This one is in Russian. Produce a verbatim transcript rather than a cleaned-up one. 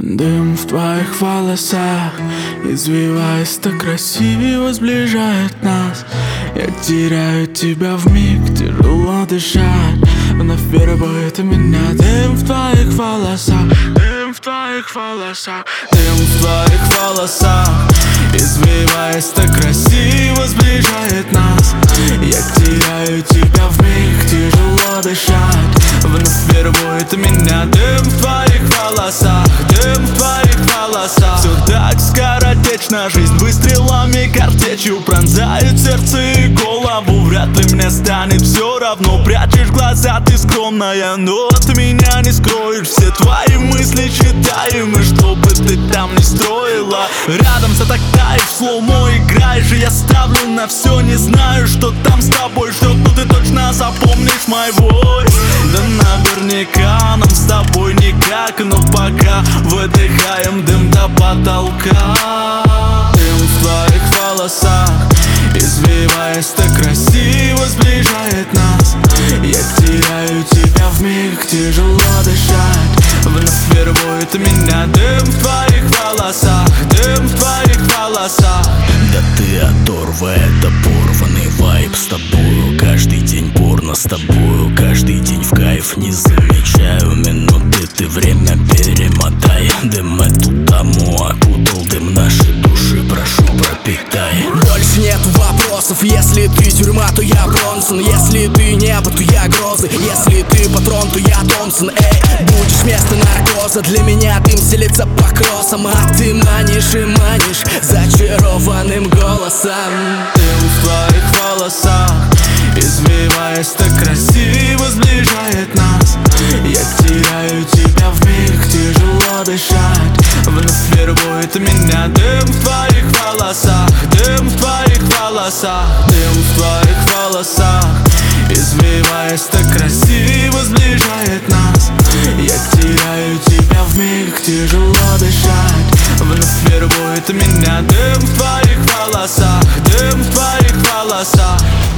Дым в твоих волосах, извиваясь так красиво, сближает нас. Я теряю тебя вмиг, тяжело дышать. Вновь вербует меня дым в твоих волосах. Дым в твоих волосах, дым в твоих волосах, извиваясь так красиво, сближает нас. Я теряю тебя вмиг, тяжело дышать. Вновь вербует меня дым в твоих волосах. Дым в твоих волосах. Все так скоротечно, жизнь выстрелами, картечью пронзает сердце и голову. Вряд ли мне станет все равно. Прячешь глаза, ты скромная, но от меня не скроешь. Все твои мысли читаемы, что бы ты там ни строила. Рядом все так таешь, в слоумо играешь, и я ставлю на все. Не знаю, что там с тобой ждет, но ты точно запомнишь мой вой. Да наверняка нам с тобой никак, но пока выдыхаем дым до потолка. Дым в твоих волосах, извиваясь так красиво, сближает нас. Я теряю тебя вмиг, тяжело дышать. Вновь вербует меня дым в твоих волосах. Дым в твоих волосах. Да ты оторва, это порванный вайб с тобою. Каждый день порно с тобою, каждый день в кайф. Не замечаю минуты, ты время перемотай. Дым эту даму окутал, дым наши души, прошу, пропитай. Больше нету вопросов, если ты тюрьма, то я Бронсон. Если ты небо, то я грозы. Если ты патрон, то я Томпсон. Эй, будешь вместо наркоза, для меня дым селится по кроссам. А ты манишь и манишь зачарованным голосом. Дым в твоих волосах, извиваясь так красиво, сближает нас. Я теряю тебя вмиг, тяжело дышать. Вновь вербует меня дым в твоих волосах. Дым в твоих волосах. Дым в твоих волосах, извиваясь так красиво, сближает нас. Я теряю тебя вмиг, тяжело дышать. Вновь вербует меня дым в твоих волосах. Дым в твоих волосах.